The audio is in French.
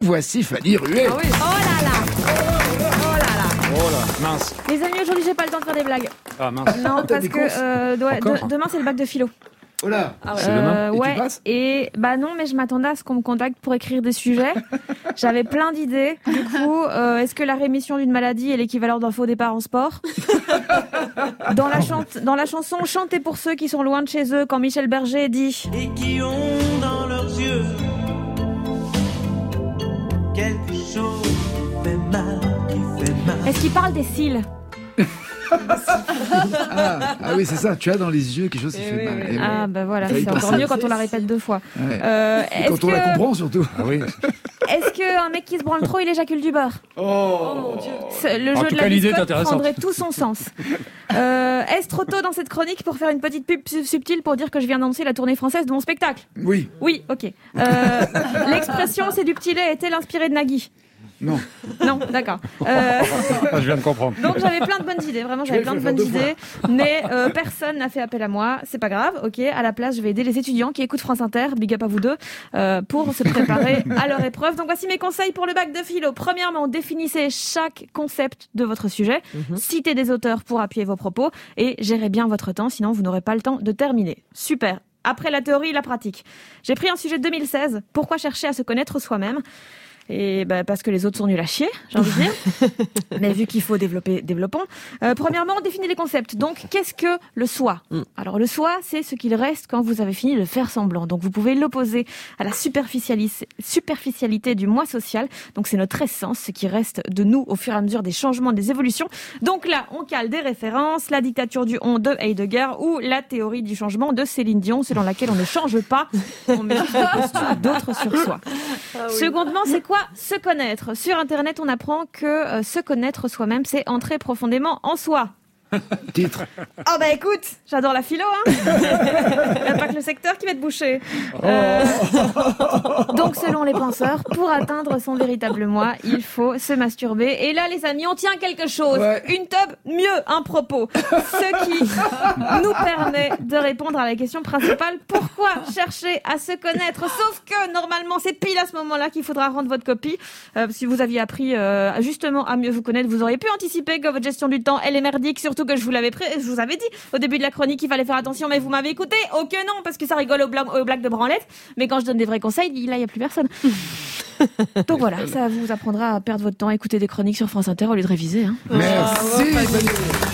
Voici Fanny Ruet. Ah oui. Oh là là. Oh là là. Oh là, mince. Les amis, aujourd'hui, j'ai pas le temps de faire des blagues. Ah mince. Non, parce des que demain, c'est le bac de philo. Oh là. Ah ouais. C'est demain. Et tu Ouais. passes Et bah non, mais je m'attendais à ce qu'on me contacte pour écrire des sujets. J'avais plein d'idées. Du coup, est-ce que la rémission d'une maladie est l'équivalent d'un faux départ en sport? Dans la chanson Chantez pour ceux qui sont loin de chez eux, quand Michel Berger dit Et qui ont dans leurs yeux quelque chose qui fait mal, qui fait mal. est-ce qu'il parle des cils? Ah oui, c'est ça. Tu as dans les yeux quelque chose qui fait mal. Eh Ah ouais. bah voilà, Fallait c'est passer. encore mieux quand on la répète 2 fois. Ouais. Et Est-ce quand on la comprend surtout. Ah oui. est-ce qu'un mec qui se branle trop, il éjacule du beurre? Oh mon Dieu. Le En jeu tout de cas, la l'idée est biscotte intéressante. prendrait tout son sens. Est-ce trop tôt dans cette chronique pour faire une petite pub subtile pour dire que je viens d'annoncer la tournée française de mon spectacle? Oui. Oui, ok. L'expression c'est du petit lait est-elle inspirée de Nagui? Non. Non, d'accord. Je viens de comprendre. Donc j'avais plein de bonnes idées, vraiment j'avais l'ai plein de fait faire bonnes 2 fois. idées, mais personne n'a fait appel à moi, c'est pas grave, ok. À la place, je vais aider les étudiants qui écoutent France Inter, big up à vous deux, pour se préparer à leur épreuve. Donc voici mes conseils pour le bac de philo. Premièrement, définissez chaque concept de votre sujet, citez des auteurs pour appuyer vos propos et gérez bien votre temps, sinon vous n'aurez pas le temps de terminer. Super. Après la théorie, la pratique. J'ai pris un sujet de 2016, pourquoi chercher à se connaître soi-même? Et bah, parce que les autres sont nuls à chier, j'ai envie de dire. Mais vu qu'il faut développer, développons. Premièrement, on définit les concepts. Donc, qu'est-ce que le soi? Alors, le soi, c'est ce qu'il reste quand vous avez fini de faire semblant. Donc, vous pouvez l'opposer à la superficialité du moi social. Donc, c'est notre essence, ce qui reste de nous au fur et à mesure des changements, des évolutions. Donc là, on cale des références, la dictature du on de Heidegger ou la théorie du changement de Céline Dion, selon laquelle on ne change pas, on met juste des postures d'autres sur soi. Secondement, c'est quoi se connaître? Sur Internet, on apprend que se connaître soi-même, c'est entrer profondément en soi. Titre. Oh bah écoute, j'adore la philo, hein. Il n'y a pas que le secteur qui va être bouché. Donc selon les penseurs, pour atteindre son véritable moi, il faut se masturber. Et là les amis, on tient quelque chose. Ouais. Une teub, mieux un propos. Ce qui nous permet de répondre à la question principale, pourquoi chercher à se connaître? Sauf que normalement c'est pile à ce moment-là qu'il faudra rendre votre copie. Si vous aviez appris justement à mieux vous connaître, vous auriez pu anticiper que votre gestion du temps elle est merdique, surtout que je vous avais dit au début de la chronique qu'il fallait faire attention, mais vous m'avez écouté. Oh que non, parce que ça rigole aux blagues de branlette, mais quand je donne des vrais conseils, là il n'y a plus personne. Donc voilà, ça vous apprendra à perdre votre temps à écouter des chroniques sur France Inter au lieu de réviser, hein. Merci. Fanny.